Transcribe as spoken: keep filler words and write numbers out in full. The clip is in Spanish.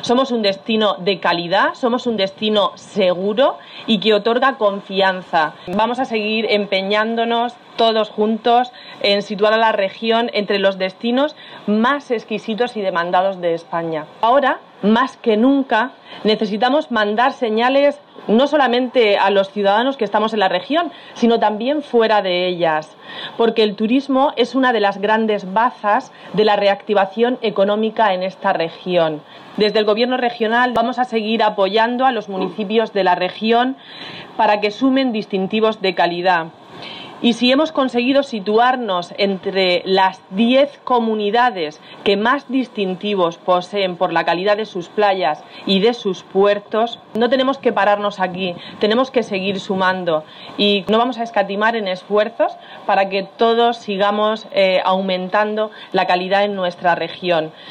Somos un destino de calidad, somos un destino seguro y que otorga confianza. Vamos a seguir empeñándonos todos juntos en situar a la región entre los destinos más exquisitos y demandados de España. Ahora, más que nunca, necesitamos mandar señales no solamente a los ciudadanos que estamos en la región, sino también fuera de ellas, porque el turismo es una de las grandes bazas de la reactivación económica en esta región. Desde el Gobierno regional vamos a seguir apoyando a los municipios de la región para que sumen distintivos de calidad. Y si hemos conseguido situarnos entre las diez comunidades que más distintivos poseen por la calidad de sus playas y de sus puertos, no tenemos que pararnos aquí, tenemos que seguir sumando y no vamos a escatimar en esfuerzos para que todos sigamos eh, aumentando la calidad en nuestra región.